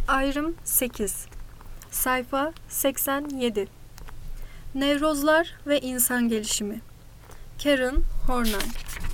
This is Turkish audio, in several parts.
Ayrım 8. Sayfa 87. Nevrozlar ve insan gelişimi. Karen Horney.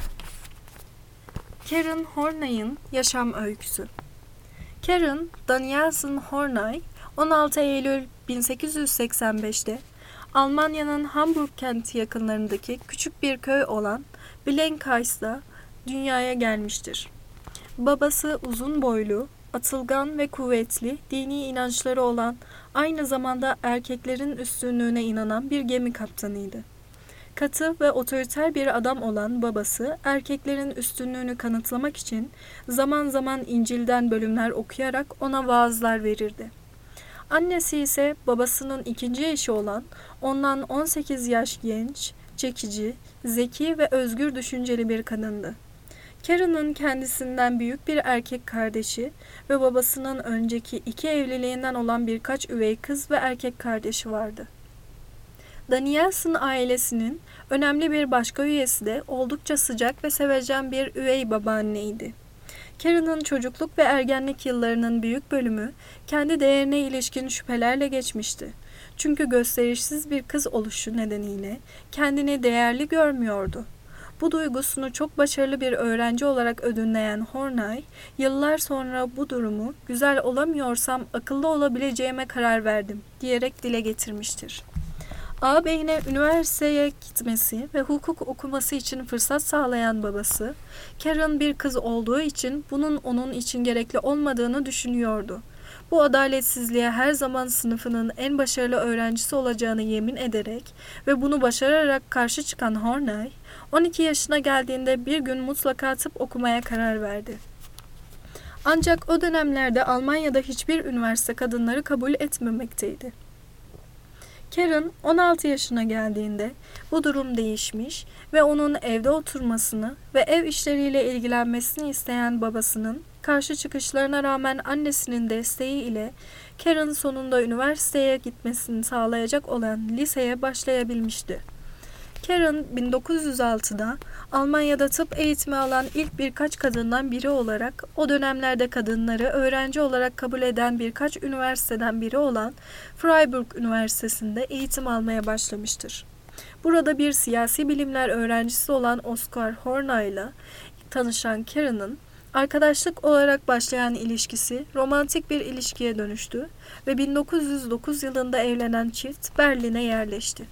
Karen Horney'in yaşam öyküsü. Karen Danielson Horney, 16 Eylül 1885'te Almanya'nın Hamburg kenti yakınlarındaki küçük bir köy olan Blenheim'da dünyaya gelmiştir. Babası uzun boylu, atılgan ve kuvvetli, dini inançları olan, aynı zamanda erkeklerin üstünlüğüne inanan bir gemi kaptanıydı. Katı ve otoriter bir adam olan babası, erkeklerin üstünlüğünü kanıtlamak için zaman zaman İncil'den bölümler okuyarak ona vaazlar verirdi. Annesi ise babasının ikinci eşi olan, ondan 18 yaş genç, çekici, zeki ve özgür düşünceli bir kadındı. Karen'ın kendisinden büyük bir erkek kardeşi ve babasının önceki iki evliliğinden olan birkaç üvey kız ve erkek kardeşi vardı. Danielson ailesinin önemli bir başka üyesi de oldukça sıcak ve sevecen bir üvey babaanneydi. Karen'ın çocukluk ve ergenlik yıllarının büyük bölümü kendi değerine ilişkin şüphelerle geçmişti. Çünkü gösterişsiz bir kız oluşu nedeniyle kendini değerli görmüyordu. Bu duygusunu çok başarılı bir öğrenci olarak ödünleyen Horney, yıllar sonra bu durumu "güzel olamıyorsam akıllı olabileceğime karar verdim" diyerek dile getirmiştir. Ağabeyine üniversiteye gitmesi ve hukuk okuması için fırsat sağlayan babası, Karen bir kız olduğu için bunun onun için gerekli olmadığını düşünüyordu. Bu adaletsizliğe her zaman sınıfının en başarılı öğrencisi olacağını yemin ederek ve bunu başararak karşı çıkan Horney, 12 yaşına geldiğinde bir gün mutlaka tıp okumaya karar verdi. Ancak o dönemlerde Almanya'da hiçbir üniversite kadınları kabul etmemekteydi. Karen 16 yaşına geldiğinde bu durum değişmiş ve onun evde oturmasını ve ev işleriyle ilgilenmesini isteyen babasının karşı çıkışlarına rağmen annesinin desteği ile Karen sonunda üniversiteye gitmesini sağlayacak olan liseye başlayabilmişti. Karen 1906'da Almanya'da tıp eğitimi alan ilk birkaç kadından biri olarak o dönemlerde kadınları öğrenci olarak kabul eden birkaç üniversiteden biri olan Freiburg Üniversitesi'nde eğitim almaya başlamıştır. Burada bir siyasi bilimler öğrencisi olan Oscar Horney ile tanışan Karen'ın arkadaşlık olarak başlayan ilişkisi romantik bir ilişkiye dönüştü ve 1909 yılında evlenen çift Berlin'e yerleşti.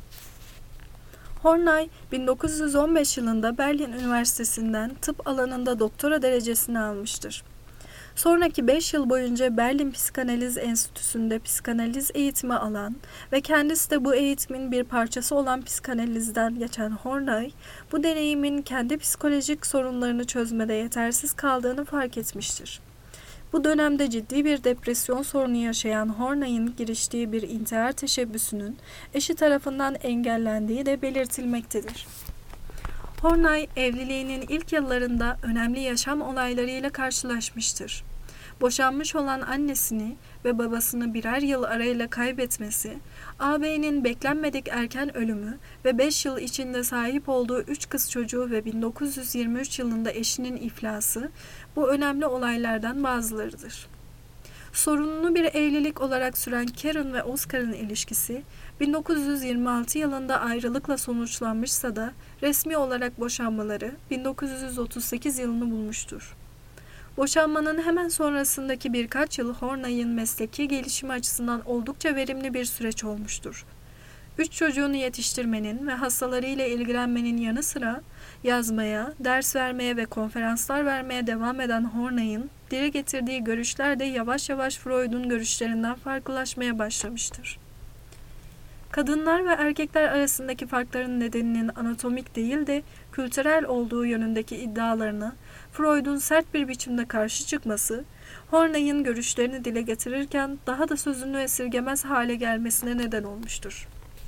Horney, 1915 yılında Berlin Üniversitesi'nden tıp alanında doktora derecesini almıştır. Sonraki 5 yıl boyunca Berlin Psikanaliz Enstitüsü'nde psikanaliz eğitimi alan ve kendisi de bu eğitimin bir parçası olan psikanalizden geçen Horney, bu deneyimin kendi psikolojik sorunlarını çözmede yetersiz kaldığını fark etmiştir. Bu dönemde ciddi bir depresyon sorunu yaşayan Horney'in giriştiği bir intihar teşebbüsünün eşi tarafından engellendiği de belirtilmektedir. Horney, evliliğinin ilk yıllarında önemli yaşam olaylarıyla karşılaşmıştır. Boşanmış olan annesini ve babasını birer yıl arayla kaybetmesi, ağabeyinin beklenmedik erken ölümü ve 5 yıl içinde sahip olduğu 3 kız çocuğu ve 1923 yılında eşinin iflası bu önemli olaylardan bazılarıdır. Sorunlu bir evlilik olarak süren Karen ve Oscar'ın ilişkisi 1926 yılında ayrılıkla sonuçlanmışsa da resmi olarak boşanmaları 1938 yılını bulmuştur. Boşanmanın hemen sonrasındaki birkaç yıl Horney'in mesleki gelişimi açısından oldukça verimli bir süreç olmuştur. 3 çocuğunu yetiştirmenin ve hastalarıyla ilgilenmenin yanı sıra yazmaya, ders vermeye ve konferanslar vermeye devam eden Horney'in dile getirdiği görüşler de yavaş yavaş Freud'un görüşlerinden farklılaşmaya başlamıştır. Kadınlar ve erkekler arasındaki farkların nedeninin anatomik değil de kültürel olduğu yönündeki iddialarına Freud'un sert bir biçimde karşı çıkması, Horney'in görüşlerini dile getirirken daha da sözünü esirgemez hale gelmesine neden olmuştur.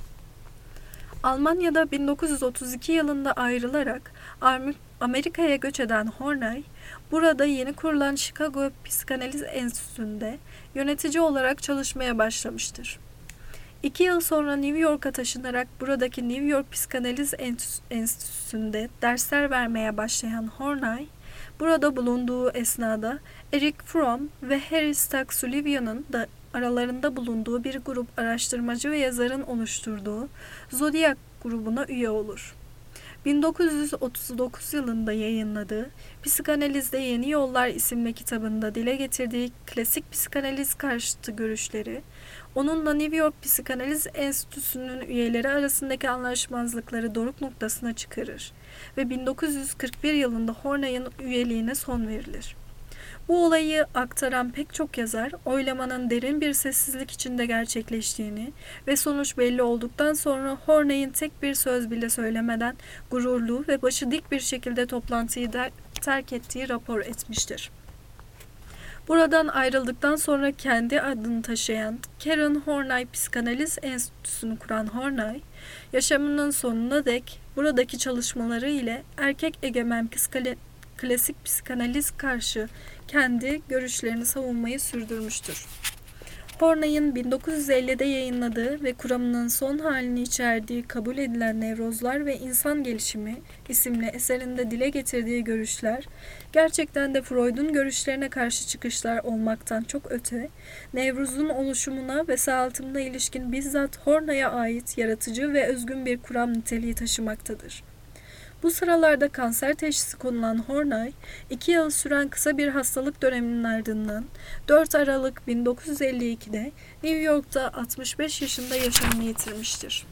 Almanya'da 1932 yılında ayrılarak Amerika'ya göç eden Horney, burada yeni kurulan Chicago Psikanaliz Enstitüsü'nde yönetici olarak çalışmaya başlamıştır. 2 yıl sonra New York'a taşınarak buradaki New York Psikanaliz Enstitüsü'nde dersler vermeye başlayan Horney, Burada bulunduğu esnada Eric Fromm ve Harry Stack Sullivan'ın da aralarında bulunduğu bir grup araştırmacı ve yazarın oluşturduğu Zodiac grubuna üye olur. 1939 yılında yayınladığı Psikanalizde Yeni Yollar isimli kitabında dile getirdiği klasik psikanaliz karşıtı görüşleri, onunla New York Psikanaliz Enstitüsü'nün üyeleri arasındaki anlaşmazlıkları doruk noktasına çıkarır ve 1941 yılında Horney'in üyeliğine son verilir. Bu olayı aktaran pek çok yazar, oylamanın derin bir sessizlik içinde gerçekleştiğini ve sonuç belli olduktan sonra Horney'in tek bir söz bile söylemeden gururlu ve başı dik bir şekilde toplantıyı terk ettiği rapor etmiştir. Buradan ayrıldıktan sonra kendi adını taşıyan Karen Horney Psikanaliz Enstitüsü'nü kuran Horney, yaşamının sonuna dek buradaki çalışmaları ile erkek egemen klasik psikanaliz karşı kendi görüşlerini savunmayı sürdürmüştür. Horney'in 1950'de yayınladığı ve kuramının son halini içerdiği Kabul Edilen Nevrozlar ve İnsan Gelişimi isimli eserinde dile getirdiği görüşler, gerçekten de Freud'un görüşlerine karşı çıkışlar olmaktan çok öte, nevrozun oluşumuna ve sağaltımına ilişkin bizzat Horney'e ait yaratıcı ve özgün bir kuram niteliği taşımaktadır. Bu sıralarda kanser teşhisi konulan Horney, 2 yıl süren kısa bir hastalık döneminin ardından 4 Aralık 1952'de New York'ta 65 yaşında yaşamını yitirmiştir.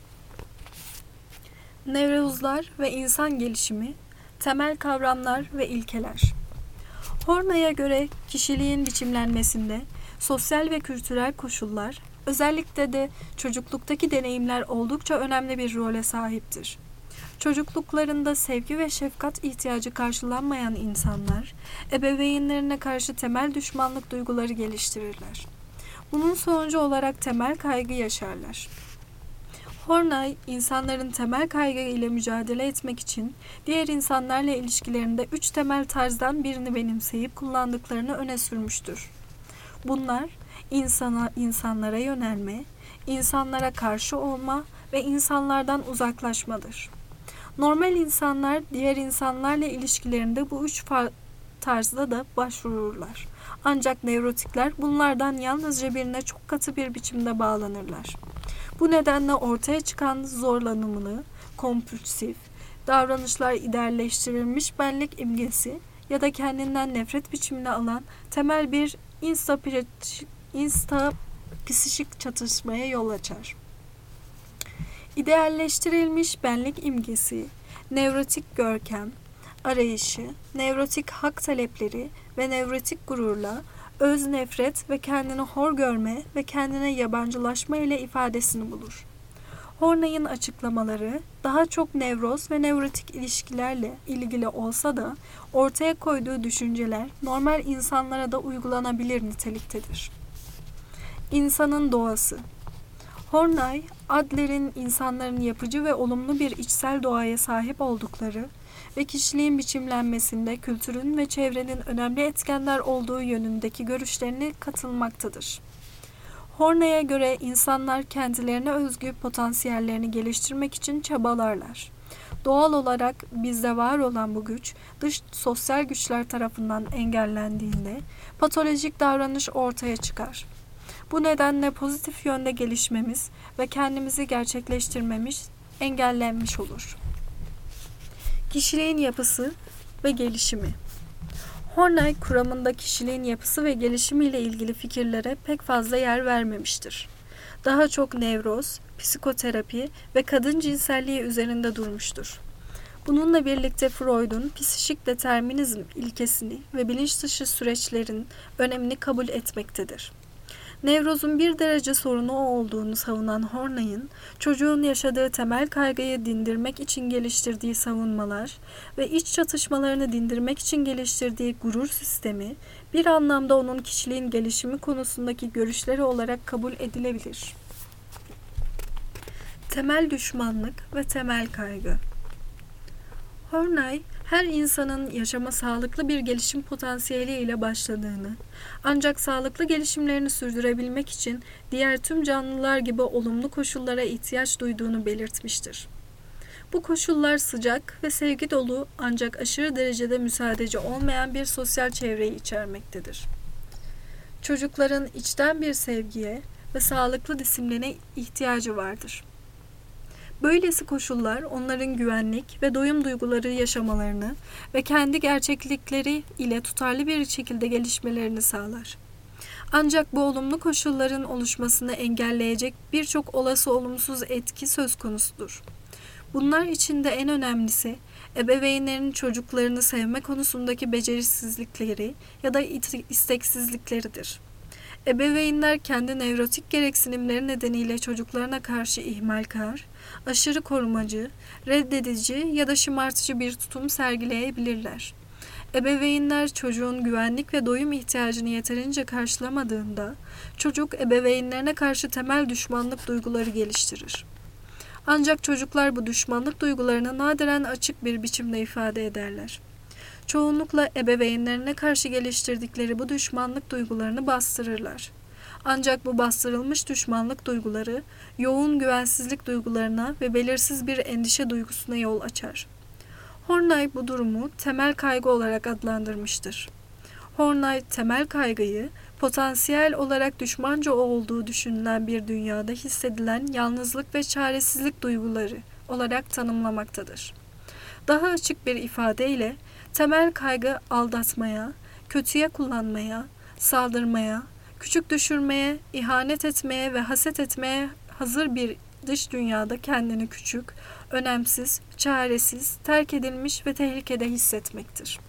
Nevrozlar ve insan gelişimi, temel kavramlar ve ilkeler. Horney'e göre kişiliğin biçimlenmesinde sosyal ve kültürel koşullar, özellikle de çocukluktaki deneyimler oldukça önemli bir role sahiptir. Çocukluklarında sevgi ve şefkat ihtiyacı karşılanmayan insanlar, ebeveynlerine karşı temel düşmanlık duyguları geliştirirler. Bunun sonucu olarak temel kaygı yaşarlar. Horney, insanların temel kaygı ile mücadele etmek için diğer insanlarla ilişkilerinde 3 temel tarzdan birini benimseyip kullandıklarını öne sürmüştür. Bunlar, insanlara yönelme, insanlara karşı olma ve insanlardan uzaklaşmadır. Normal insanlar diğer insanlarla ilişkilerinde bu 3 tarzda da başvururlar. Ancak nevrotikler bunlardan yalnızca birine çok katı bir biçimde bağlanırlar. Bu nedenle ortaya çıkan zorlanımını, kompulsif, davranışlar idealleştirilmiş benlik imgesi ya da kendinden nefret biçimine alan temel bir psikik çatışmaya yol açar. İdealleştirilmiş benlik imgesi, nevrotik görkem, arayışı, nevrotik hak talepleri ve nevrotik gururla öz nefret ve kendini hor görme ve kendine yabancılaşma ile ifadesini bulur. Horney'in açıklamaları daha çok nevroz ve nevrotik ilişkilerle ilgili olsa da ortaya koyduğu düşünceler normal insanlara da uygulanabilir niteliktedir. İnsanın doğası. Horney, Adler'in insanların yapıcı ve olumlu bir içsel doğaya sahip oldukları ve kişiliğin biçimlenmesinde kültürün ve çevrenin önemli etkenler olduğu yönündeki görüşlerine katılmaktadır. Horney'e göre insanlar kendilerine özgü potansiyellerini geliştirmek için çabalarlar. Doğal olarak bizde var olan bu güç, dış sosyal güçler tarafından engellendiğinde patolojik davranış ortaya çıkar. Bu nedenle pozitif yönde gelişmemiz ve kendimizi gerçekleştirmemiz engellenmiş olur. Kişiliğin yapısı ve gelişimi. Horney kuramında kişiliğin yapısı ve gelişimi ile ilgili fikirlere pek fazla yer vermemiştir. Daha çok nevroz, psikoterapi ve kadın cinselliği üzerinde durmuştur. Bununla birlikte Freud'un psikik determinizm ilkesini ve bilinç dışı süreçlerin önemini kabul etmektedir. Nevrozun bir derece sorunu olduğunu savunan Horney'in, çocuğun yaşadığı temel kaygıyı dindirmek için geliştirdiği savunmalar ve iç çatışmalarını dindirmek için geliştirdiği gurur sistemi, bir anlamda onun kişiliğin gelişimi konusundaki görüşleri olarak kabul edilebilir. Temel düşmanlık ve temel kaygı. Horney, her insanın yaşama sağlıklı bir gelişim potansiyeli ile başladığını, ancak sağlıklı gelişimlerini sürdürebilmek için diğer tüm canlılar gibi olumlu koşullara ihtiyaç duyduğunu belirtmiştir. Bu koşullar sıcak ve sevgi dolu ancak aşırı derecede müsaadeci olmayan bir sosyal çevreyi içermektedir. Çocukların içten bir sevgiye ve sağlıklı disipline ihtiyacı vardır. Böylesi koşullar onların güvenlik ve doyum duyguları yaşamalarını ve kendi gerçeklikleri ile tutarlı bir şekilde gelişmelerini sağlar. Ancak bu olumlu koşulların oluşmasını engelleyecek birçok olası olumsuz etki söz konusudur. Bunlar içinde en önemlisi, ebeveynlerin çocuklarını sevme konusundaki becerisizlikleri ya da isteksizlikleridir. Ebeveynler kendi nevrotik gereksinimleri nedeniyle çocuklarına karşı ihmalkar, aşırı korumacı, reddedici ya da şımartıcı bir tutum sergileyebilirler. Ebeveynler çocuğun güvenlik ve doyum ihtiyacını yeterince karşılamadığında, çocuk ebeveynlerine karşı temel düşmanlık duyguları geliştirir. Ancak çocuklar bu düşmanlık duygularını nadiren açık bir biçimde ifade ederler. Çoğunlukla ebeveynlerine karşı geliştirdikleri bu düşmanlık duygularını bastırırlar. Ancak bu bastırılmış düşmanlık duyguları, yoğun güvensizlik duygularına ve belirsiz bir endişe duygusuna yol açar. Horney bu durumu temel kaygı olarak adlandırmıştır. Horney temel kaygıyı, potansiyel olarak düşmanca olduğu düşünülen bir dünyada hissedilen yalnızlık ve çaresizlik duyguları olarak tanımlamaktadır. Daha açık bir ifadeyle, temel kaygı aldatmaya, kötüye kullanmaya, saldırmaya, küçük düşürmeye, ihanet etmeye ve haset etmeye hazır bir dış dünyada kendini küçük, önemsiz, çaresiz, terk edilmiş ve tehlikede hissetmektir.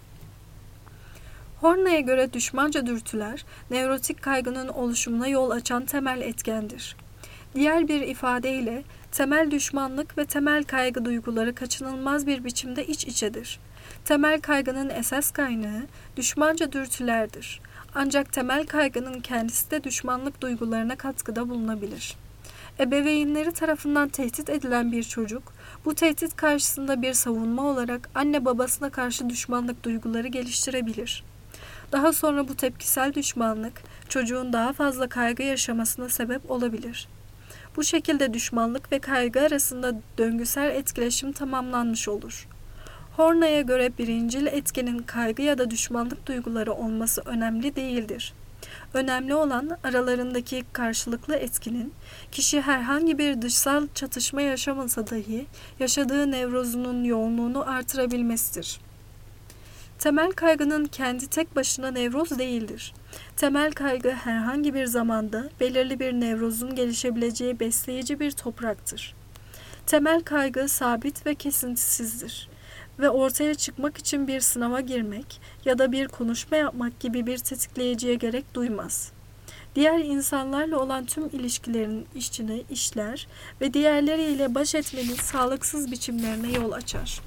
Horney'e göre düşmanca dürtüler, nevrotik kaygının oluşumuna yol açan temel etkendir. Diğer bir ifadeyle, temel düşmanlık ve temel kaygı duyguları kaçınılmaz bir biçimde iç içedir. Temel kaygının esas kaynağı düşmanca dürtülerdir. Ancak temel kaygının kendisi de düşmanlık duygularına katkıda bulunabilir. Ebeveynleri tarafından tehdit edilen bir çocuk, bu tehdit karşısında bir savunma olarak anne babasına karşı düşmanlık duyguları geliştirebilir. Daha sonra bu tepkisel düşmanlık, çocuğun daha fazla kaygı yaşamasına sebep olabilir. Bu şekilde düşmanlık ve kaygı arasında döngüsel etkileşim tamamlanmış olur. Horney'e göre birincil etkenin kaygı ya da düşmanlık duyguları olması önemli değildir. Önemli olan aralarındaki karşılıklı etkinin, kişi herhangi bir dışsal çatışma yaşamasa dahi yaşadığı nevrozunun yoğunluğunu artırabilmesidir. Temel kaygının kendi tek başına nevroz değildir. Temel kaygı herhangi bir zamanda belirli bir nevrozun gelişebileceği besleyici bir topraktır. Temel kaygı sabit ve kesintisizdir ve ortaya çıkmak için bir sınava girmek ya da bir konuşma yapmak gibi bir tetikleyiciye gerek duymaz. Diğer insanlarla olan tüm ilişkilerin içine işler ve diğerleriyle baş etmenin sağlıksız biçimlerine yol açar.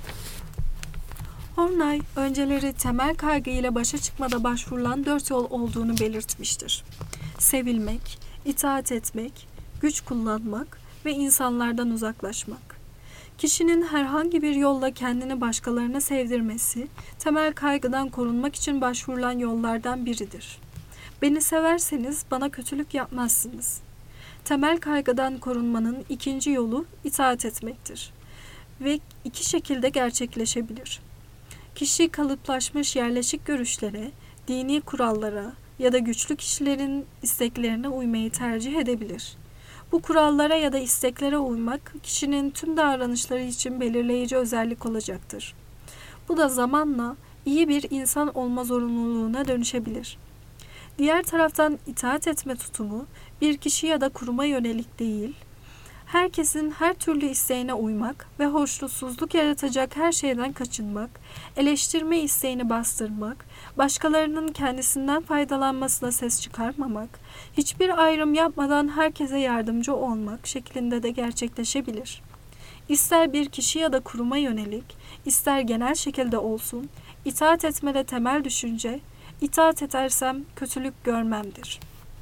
Horney, önceleri temel kaygı ile başa çıkmada başvurulan 4 yol olduğunu belirtmiştir. Sevilmek, itaat etmek, güç kullanmak ve insanlardan uzaklaşmak. Kişinin herhangi bir yolla kendini başkalarına sevdirmesi, temel kaygıdan korunmak için başvurulan yollardan biridir. Beni severseniz bana kötülük yapmazsınız. Temel kaygıdan korunmanın ikinci yolu itaat etmektir ve iki şekilde gerçekleşebilir. Kişi kalıplaşmış yerleşik görüşlere, dini kurallara ya da güçlü kişilerin isteklerine uymayı tercih edebilir. Bu kurallara ya da isteklere uymak, kişinin tüm davranışları için belirleyici özellik olacaktır. Bu da zamanla iyi bir insan olma zorunluluğuna dönüşebilir. Diğer taraftan itaat etme tutumu, bir kişi ya da kuruma yönelik değil, herkesin her türlü isteğine uymak ve hoşnutsuzluk yaratacak her şeyden kaçınmak, eleştirme isteğini bastırmak, başkalarının kendisinden faydalanmasına ses çıkarmamak, hiçbir ayrım yapmadan herkese yardımcı olmak şeklinde de gerçekleşebilir. İster bir kişi ya da kuruma yönelik, ister genel şekilde olsun, itaat etmede temel düşünce, itaat edersem kötülük görmemdir.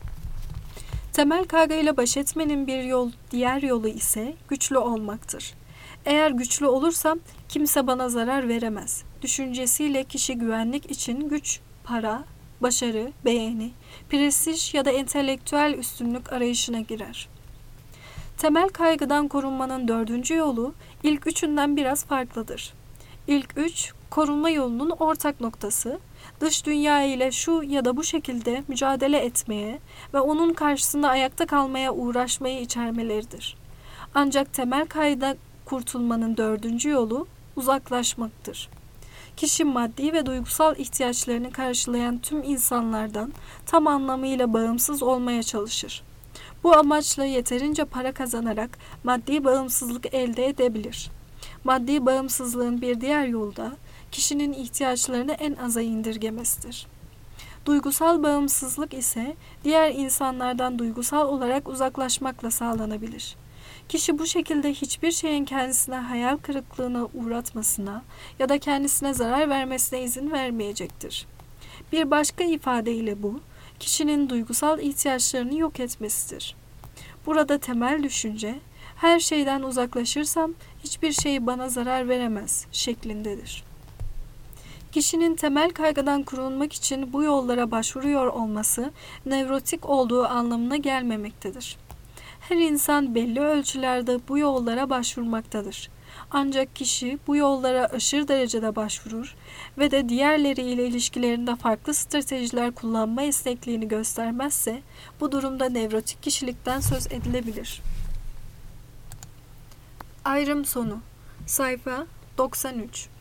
Temel kaygıyla baş etmenin diğer yolu ise güçlü olmaktır. Eğer güçlü olursam kimse bana zarar veremez. Düşüncesiyle kişi güvenlik için güç, para, başarı, beğeni, prestij ya da entelektüel üstünlük arayışına girer. Temel kaygıdan korunmanın dördüncü yolu ilk üçünden biraz farklıdır. İlk üç, korunma yolunun ortak noktası, dış dünya ile şu ya da bu şekilde mücadele etmeye ve onun karşısında ayakta kalmaya uğraşmayı içermeleridir. Ancak temel kaygıdan kurtulmanın dördüncü yolu uzaklaşmaktır. Kişi maddi ve duygusal ihtiyaçlarını karşılayan tüm insanlardan tam anlamıyla bağımsız olmaya çalışır. Bu amaçla yeterince para kazanarak maddi bağımsızlık elde edebilir. Maddi bağımsızlığın bir diğer yolu da kişinin ihtiyaçlarını en aza indirgemesidir. Duygusal bağımsızlık ise diğer insanlardan duygusal olarak uzaklaşmakla sağlanabilir. Kişi bu şekilde hiçbir şeyin kendisine hayal kırıklığına uğratmasına ya da kendisine zarar vermesine izin vermeyecektir. Bir başka ifadeyle bu, kişinin duygusal ihtiyaçlarını yok etmesidir. Burada temel düşünce, her şeyden uzaklaşırsam hiçbir şey bana zarar veremez şeklindedir. Kişinin temel kaygıdan korunmak için bu yollara başvuruyor olması, nevrotik olduğu anlamına gelmemektedir. Her insan belli ölçülerde bu yollara başvurmaktadır. Ancak kişi bu yollara aşırı derecede başvurur ve de diğerleriyle ilişkilerinde farklı stratejiler kullanma esnekliğini göstermezse, bu durumda nevrotik kişilikten söz edilebilir. Ayrım sonu. Sayfa 93.